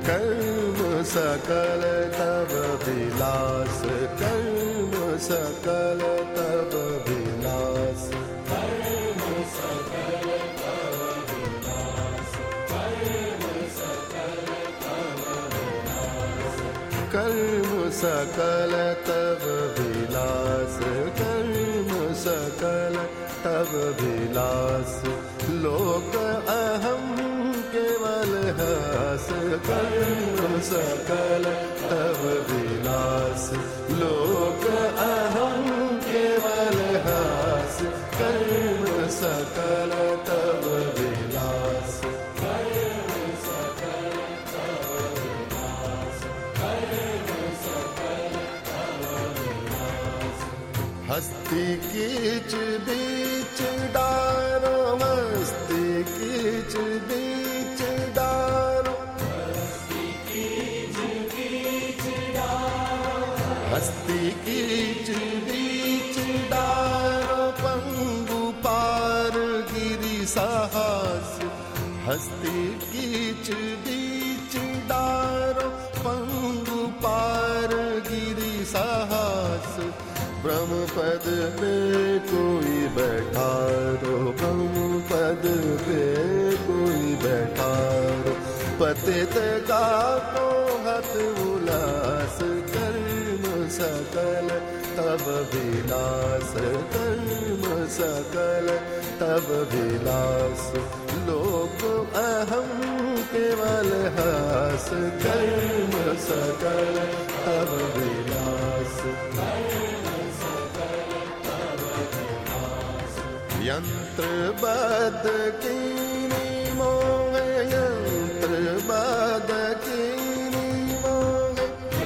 कर्म सकल तब विलास, कर्म सकल तब विलास, कर्म सकल तव विलास, कर्म सकल तव विलास, कर्म सकल तब विलास, कर्म सकल तब विलास, लोक अहम केवल हास, कर्म सकल तब विलास, लोक अहम केवल हास, कर्म सकल तब विलास, कर्म सकल तव विलास, कर्म सकल तव विलास, हस्ती कीच बीच डारो, हस्ती कीच बीच डारो, हस्ती कीच बीच डारो, हस्ती कीच बीच डारो, पंगु पार गिरि साहस, हस्ती कीच बीच डारो, पंगु पार गिरि साहस, ब्रह्म पद पे कोई बैठारो, ब्रह्म पद पे कोई बैठारो, पतित का तो हत उल्लास, कर्म सकल तब विलास, कर्म सकल तब विलास, लोक अहम केवल हास, कर्म सकल तब विलास, यंत्र बद कीनी मोह, यंत्र बद कीनी मोह,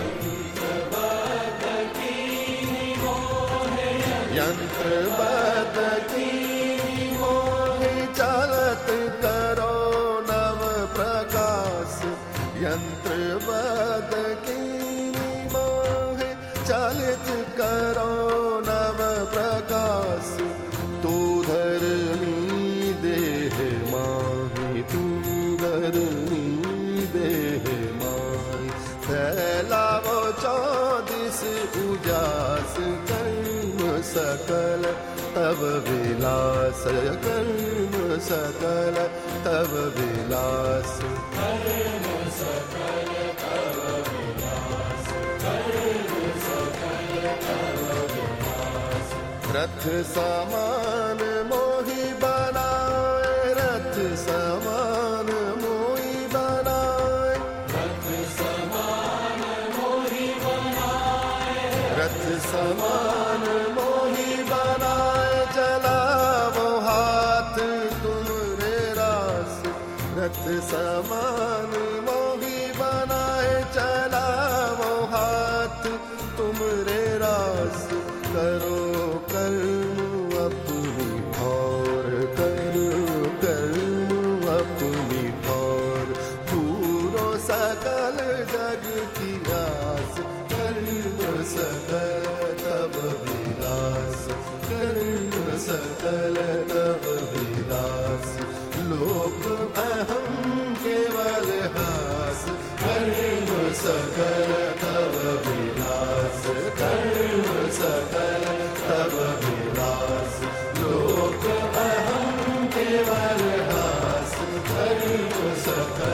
यंत्र बद कीनी मोह, चलत करो नव प्रकाश, यंत्र बद कीनी मोह, चलित करो नव प्रकाश, तू धरनी देह माही, तू धरनी देह माही, फैलावो चौदिस उजास, कर्म सकल तब विलास, कर्म सकल तब विलास, कर्म सकल तव विलास, कर्म सकल तव विलास, रथ समान मोहि बनाए, रथ समान मोहि बनाए, रथ समान मोहि बनाए, रथ समान मोहि बनाए, चलावो हाथ तुमरे रास, रथ समान मोहि बनाए, चलावो हाथ तुमरे रास, करो कर्म अपनी ठौर, करो कर्म अपनी ठौर, पूरो सकल जग की आस, कर्म सकल तब विलास, कर्म सकल तब विलास, लोक अहम केवल हास, कर्म सकल तब विलास, कर्म सकल तब विलास, लोक अहम केवल हास, कर्म सकल